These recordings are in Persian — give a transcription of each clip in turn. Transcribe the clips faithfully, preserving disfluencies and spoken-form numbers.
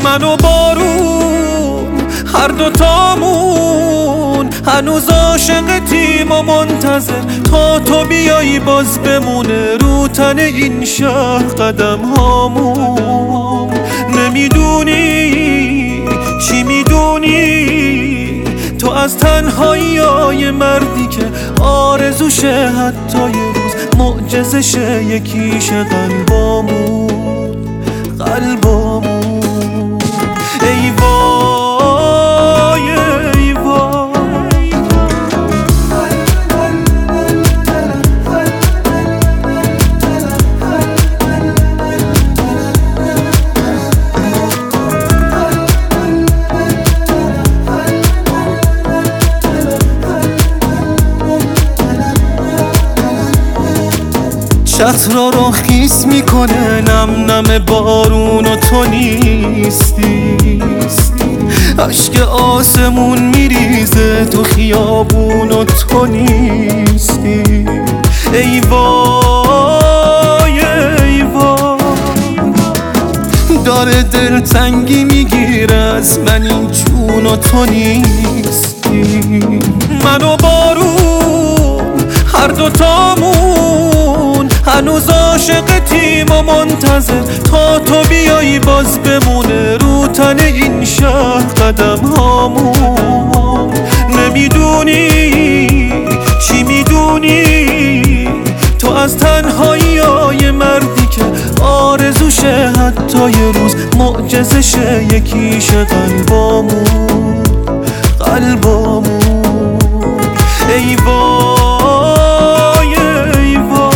من و بارون هر دوتامون هنوز عاشقتیم و منتظر تا تو بیایی باز بمونه رو تن این شهر قدم هامون. نمیدونی چی میدونی تو از تنهایی های مردی که آرزوشه حتی یه روز معجزشه یکیشه قلبامون قلبامون. ای وای ای وای چترا رو خیس میکنه نم نم بارون و تو نیستی. عشق آسمون میریزه تو خیابون و تو نیستی. ای وای ای وای داره دلتنگی میگیره از من این جون و تو نیستی. من و بارون هر دوتامون هنوز عاشقتیم و منتظر تا تو بیایی باز بمونه رو تن این شهر قدم هامون. نمیدونی چی میدونی تو از تنهایی های مردی که آرزوشه حتی یه روز معجزشه یکیشه قلبامون قلبامون. ای وای ای وای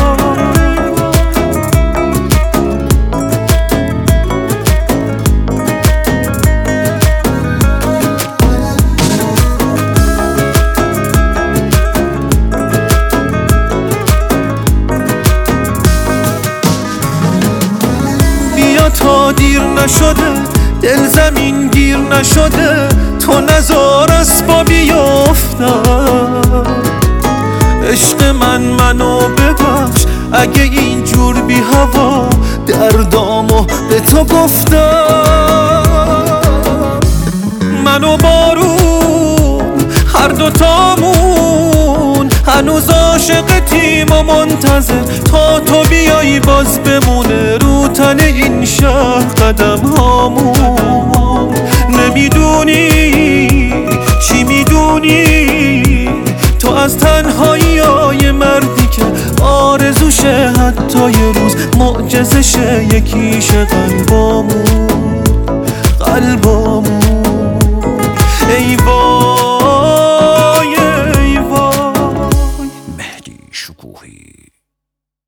بیا تا دیر نشده دل زمین گیر نشده تو نزار اسبا بیافتم. عشق من منو ببخش اگه اینجور بی هوا دردامو به تو گفتم. من و بارون هر دوتامون هنوز عاشقتیم و منتظر تا تو بیایی باز بمونه رو تن این شهر قدم هامون. نمیدونی چی میدونی تو از تنهایی های مردی که آرزوشه حتی یه روز معجزشه یکیشه قلبامون قلبامون. ای وای